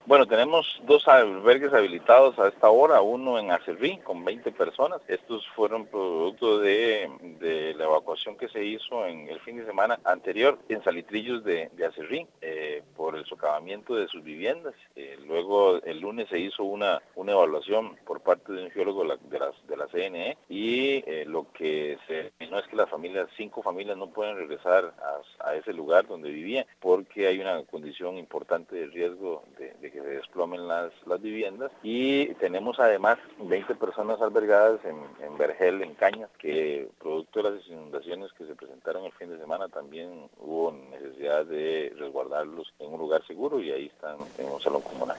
Bueno, tenemos 2 albergues habilitados a esta hora, uno en Acerrí con 20 personas. Estos fueron producto de la evacuación que se hizo en el fin de semana anterior en Salitrillos de Acerrí por el socavamiento de sus viviendas. Luego el lunes se hizo una evaluación por parte de un geólogo de la CNE y lo que se no es que las familias, 5 familias no pueden regresar a ese lugar donde vivían porque hay una condición importante de riesgo de que se desplomen las viviendas, y tenemos además 20 personas albergadas en Vergel, en Cañas, que producto de las inundaciones que se presentaron el fin de semana también hubo necesidad de resguardarlos en un lugar seguro y ahí están en un salón comunal.